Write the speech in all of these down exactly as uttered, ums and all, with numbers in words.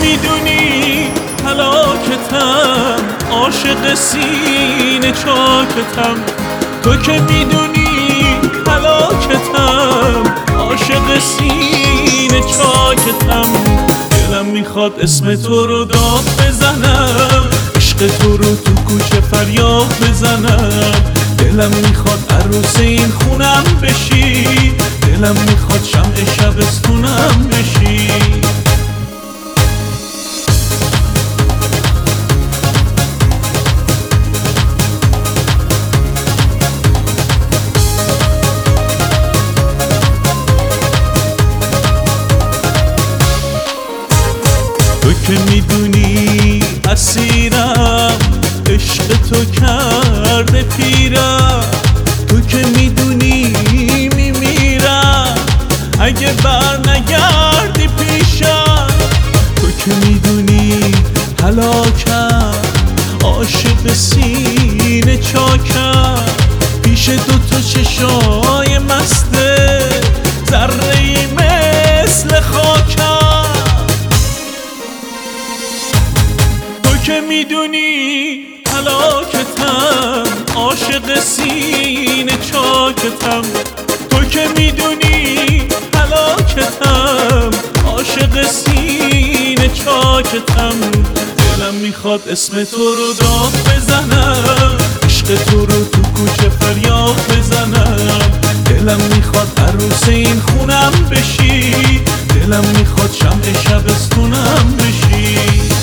میدونی هلاکتم، عاشق سینه چاکتم. تو که میدونی هلاکتم، عاشق سینه چاکتم. دلم میخواد اسم تو رو داد بزنم، عشق تو رو تو کوچه فریاد بزنم. دلم میخواد عروس این خونم بشی، دلم میخواد شمع شبستونم بشی. تو که میدونی اسیرم، عشق تو کرده پیرم. تو که میدونی میمیرم اگه بر نگردی پیشم. تو که میدونی هلاکم، عاشق سینه چاکم. پیش دوتا چشای مسته، ذره‌ای مثل خاکم. تو که میدونی هلاکتم، عاشق سینه چاکتم. تو که میدونی هلاکتم، عاشق سینه چاکتم. دلم میخواد اسم تو رو داد بزنم، عشق تو رو تو کوچه فریاد بزنم. دلم میخواد عروس این خونم بشی، دلم میخواد شمع شبستونم بشی.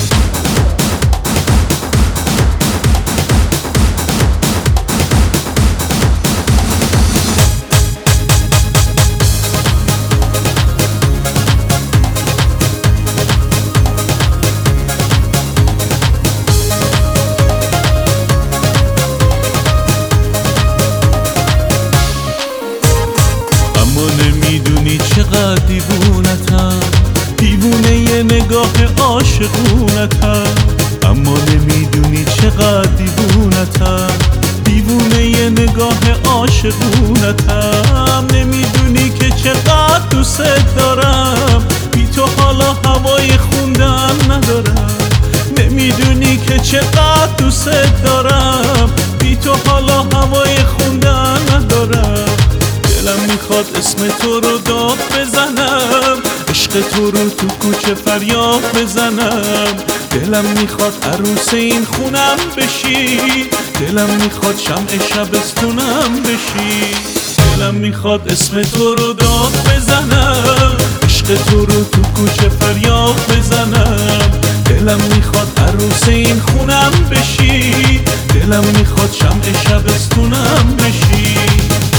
نمیدونی چقدر دیوونتم، دیوونه ی نگاه عاشقونتم. اما نمیدونی چقدر دیوونتم، دیوونه ی نگاه عاشقونتم. نمیدونی که چقدر دوست دارم، بی تو حالا هوای خوندن ندارم. نمیدونی که چقدر دوست دارم، بی تو حالا هوای خوندن ندارم. دلم میخواد اسم تو رو داد بزنم، عشق تو رو تو کوچه فریاد بزنم. دلم میخواد عروس این خونم بشی، دلم میخواد شمع شبستونم بشی. دلم میخواد اسم تو رو داد بزنم، عشق تو رو تو کوچه فریاد بزنم. دلم میخواد عروس این خونم بشی، دلم میخواد شمع شبستونم بشی.